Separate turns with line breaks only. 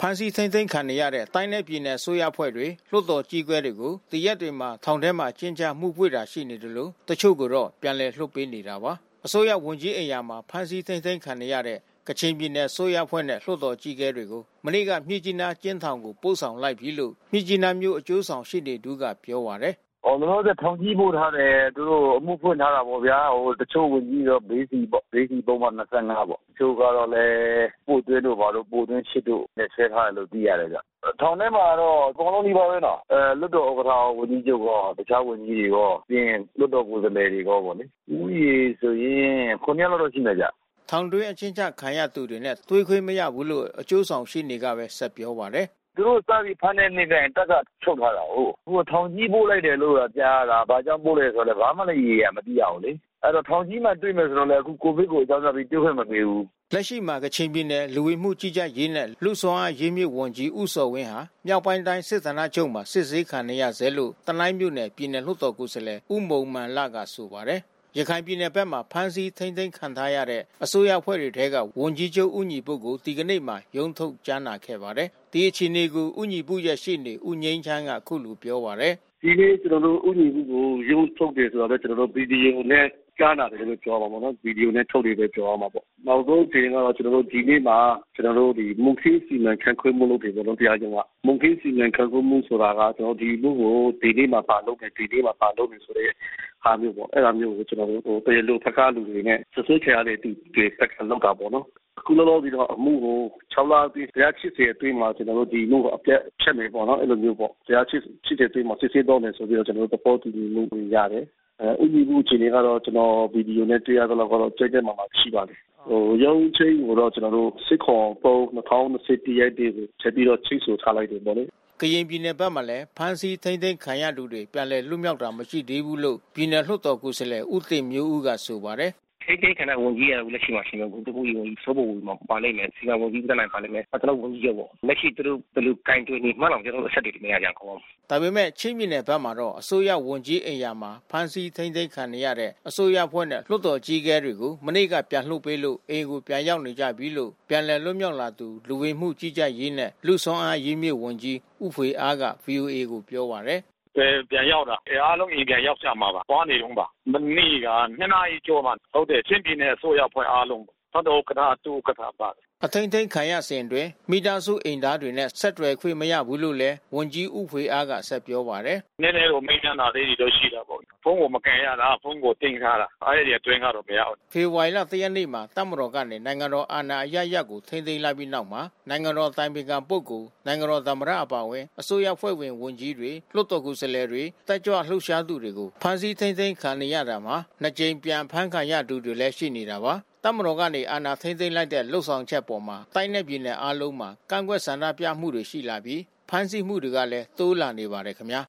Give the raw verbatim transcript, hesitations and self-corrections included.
ဖမ်းဆီးထိန်းသိမ်းခံနေရတဲ့တိုင်းနယ်ပြည်နယ်ဆိုရဖွဲ့တွေလွှတ်တော်ကြီးကွဲတွေကိုတရက်တွေမှာထောင်ထဲမှာကျင်းချမှုပွေတာရှိနေတယ်လို့တချို့ကတော့ပြန်လည်လွှတ်ပေးနေတာပါအစိုးရဝန်ကြီးအိမ်ယာမှာဖမ်းဆီးထိန်းသိမ်းခံနေရတဲ့ကချင်ပြည်နယ်ဆိုရဖွဲ့နဲ့လွှတ်တော်ကြီးကွဲတွေကိုမနေ့ကမြစ်ကြီးနားကျင်းထောင်ကိုပို့ဆောင်လိုက်ပြီလို့မြစ်ကြီးနားမြို့အကျိုးဆောင်ရှိနေသူကပြောပါတယ်
အော်လို့တဲ့ထောင်ကြီးပို့ထားတယ်သူတို့အမှုဖွင့်ထားတာပေါ့ဗျာဟိုတချို့ဝင်ကြီးတော့ဘေးစီပေါ့ဘေးစီပုံမှန်နှစ်၅ပေါ့တချို့ကတော့လည်းပို့သွင်းတို့ဘာလို့ပို့သွင်းရှစ်တို့နဲ့ဆဲထားတယ်လို့သိရတယ်ဗျထောင်ထဲမှာတော့အကုန်လုံးဒီပါပဲနော်အဲလွတ်တော်ဥက္ကဋ္ဌဝန်ကြီးချုပ်ကတခြားဝန်ကြီးတွေရောပြင်လွတ်တော်ကိုယ်စားလှယ်တွေရောပေါ့လေဦးရေဆိုရင်ခုနှစ်လောက်တော့ရှိနေကြ
ထောင်တွင်းအချင်းချခံရသူတွေနဲ့တွေးခွင့်မရဘူးလို့အကျိုးဆောင်ရှိနေကပဲဆက်ပြောပါတယ်
သူတို့စပြီးဖမ်းတဲ့နေ့တိုင်းတက်ကချုပ်ထားတာဟုတ်ဟိုထောင်ကြီးပို့လိုက်တယ်လို့ကြားတာဘာကြောင့်ပို့လဲဆိုတော့ဘာမှလည်းရေးရမသိရဘူးလေအဲ့တော့ထောင်ကြီးမှတွေ့မယ်ဆိုတော့လည်းအခုကိုဗစ်ကိုအကြောင်းပြပြီးတွေ့ခွင့်မပေးဘူး
လက်ရှိမှာကချင်ပြည်နယ်လူဝင်မှုကြီးကြပ်ရေးနဲ့လူဆောင်အားရေးမြစ်ဝန်ကြီးဦးစောဝင်းဟာမြောက်ပိုင်းတိုင်းစစ်ဌာနချုပ်မှာစစ်ဆေးခံနေရဆဲလို့တနိုင်းမြို့နယ်ပြည်နယ်လွှတ်တော်ကိုယ်စားလှယ်ဦးမုံမှန်လကဆိုပါတယ်ရခိုင်ပြည်နယ်ဘက်မှာဖမ်းဆီးထိန်းသိမ်းခံထားရတဲ့အစိုးရအဖွဲ့တွေထဲကဝန်ကြီးချုပ်ဦးညီပုကိုဒီကနေ့မှရုံးထုတ်ကြားနာခဲ့ပါတယ်။ဒီအခြေအနေကိုဦးညီပုရဲ့ရှေ့နေဦးငိမ့်ချမ်းကခုလိုပြောပါတယ်
။ဒီနေ့ကျွန်တော်တို့ဦးညီပုကိုရုံးထုတ်တယ်ဆိုတော့ကျွန်တော်တို့ဗီဒီယိုနဲ့ကြားနာတယ်လို့ပြောပါမှာနော်ဗီဒီယိုနဲ့ထုတ်တယ်ပဲပြောရမှာပေါ့။နောက်ဆုံးချိန်ကတော့ကျွန်တော်တို့ဒီနေ့မှာကျွန်တော်တို့ဒီမုန်ခင်းစီမံခန့်ခွဲမှုလုပ်တယ်ပေါ့နော်တရားကျုံကမုန်ခင်းစီမံခန့်ခွဲမှုဆိုတာကကျွန်တော်ဒီလူကိုဒီနေ့မှာပါလုပ်တယ်ဒီနေ့မှာပါလုပ်တယ်ဆိုတဲ့ဟာမျိုးပေါ့အဲ့ဒါမျိုးကိုကျွန်တော်တို့ဟိုတရားလို့ဖက်ကလူတွေနဲ့ဆွဆွချရတဲ့သူတွေတက်ကလောက်တာပေါ့နော်အခုလောလောပြီးတော့အမှုကို၆လပြီးတရားချစ်စေအတွင်းမှာကျွန်တော်တို့ဒီမှုကိုအပြတ်ချက်နေပေါ့နော်အဲ့လိုမျိုးပေါ့တရားချစ်ချစ်တဲ့အတွင်းမှာစစ်စစ်တော့မယ်ဆိုပြီးတော့ကျွန်တော်တို့တပေါ်တူမှုတွေရတယ်အဲဥပဒေဘူးအခြေအနေကတော့ကျွန်တော်ဗီဒီယိုနဲ့တွေ့ရတော့ကတော့ကြိုက်တဲ့မှာမှရှိပါတယ်ဟိုရုံးချင်းကိုတော့ကျွန်တော်တို့စစ်ခေါ်ပုံ၂၀၂၁ရက်တည်းကိုချက်ပြီးတော့ချိတ်ဆိုထားလိုက်တယ်ပေါ့လေ
ကရင်ပြည်နယ်ဘက်မှာလည်းဖမ်းဆီးထိန်းသိမ်းခံရသူတွေပြန်လည်လွတ်မြောက်တာမရှိသေးဘူးလို့ပြည်နယ်လွှတ်တော်ကိုယ်စားလှယ်ဦးသိမျိုးဦးကဆိုပါတယ်
ထိတ်ခဏဝန်ကြီးရလက်ရှိမှာရှင်ဘူးတကူကြီးဝန်ကြီးစိုးဖို့မှာပါလိမ့်မယ်စီမံဝန်ကြီးတက်နိုင်ပါလိမ့်မယ်ကျွန်တော်ဝန်ကြီးရောလက်ရှိသူတို့ဘယ်လိုကင်တွင်နေမှတော့ကျွန်တော်အဆက်တွေမရကြအောင်
ဒါပေမဲ့ချင်းပြည်နယ်ဘက်မှာတော့အစိုးရဝန်ကြီးအိမ်ယာမှာဖမ်းဆီးထိန်းသိမ်းခံနေရတဲ့အစိုးရဖွဲ့နဲ့လွှတ်တော်ကြီးကဲတွေကိုမနေ့ကပြန်လှုပ်ပေးလို့အိမ်ကိုပြန်ရောက်နေကြပြီလို့ပြန်လည်လွတ်မြောက်လာသူလူဝင်မှုကြီးကြပ်ရေးနဲ့လူဆောင်အားရေးမြစ်ဝန်ကြီးဥဖွေအားက ဗီအိုအေကိုပြောပါတယ်
ပြန်ရောက်တာအားလုံးအိမ်ပြန်ရောက်ကြမှာပါသွားနေတော့ပါမနေ့ကနှစ်နာရီကျော်မှဟုတ်တယ်ချင်းပြည်နယ်အစိုးရဖွဲ့အားလုံးသတ်တော်ကထာတူကထာပါ
အထိန်ထိန်ခံရစဉ်တွင်မိသားစုအိမ်သားတွေနဲ့ဆက်တွယ်ခွင့်မရဘူးလို့လည်းဝန်ကြီးဥဖွေအားကဆက်ပြောပါတယ်
နည်းနည်းကိုမိညာနာလေးတွေတော့ရှိတာပေါ့ဖုန်းကိုမကန်ရတာဖုန်းကိုတင်ထားတာအဲ့ဒီအတွင်းကတော့မရဘူး
ဖေဖော်ဝါရီလတရက်နေ့မှာတပ်မတော်ကနေနိုင်ငံတော်အာဏာအရရက်ကိုထိန်းသိမ်းလိုက်ပြီးနောက်မှာနိုင်ငံတော်တိုင်ပင်ခံပုဂ္ဂိုလ်နိုင်ငံတော်သမ္မတအပါအဝင်အစိုးရဖွဲ့ဝင်ဝန်ကြီးတွေလွှတ်တော်ကိုယ်စားလှယ်တွေတက်ကြွလှုပ်ရှားသူတွေကိုဖမ်းဆီးထိန်းသိမ်းခံနေရတာမှာနှစ်ကြိမ်ပြန်ဖမ်းခံရသူတွေလည်းရှိနေတာပါတပ်မတော်ကနေအာဏာထိန်းသိမ်းလိုက်တဲ့လှုပ်ဆောင်ချက်ပေါ်မှာတိုင်းနယ်ပြည်နယ်အားလုံးမှာကန့်ကွက်ဆန္ဒပြမှုတွေရှိလာပြီးဖမ်းဆီးမှုတွေကလည်းတိုးလာနေပါတယ်ခင်ဗျာ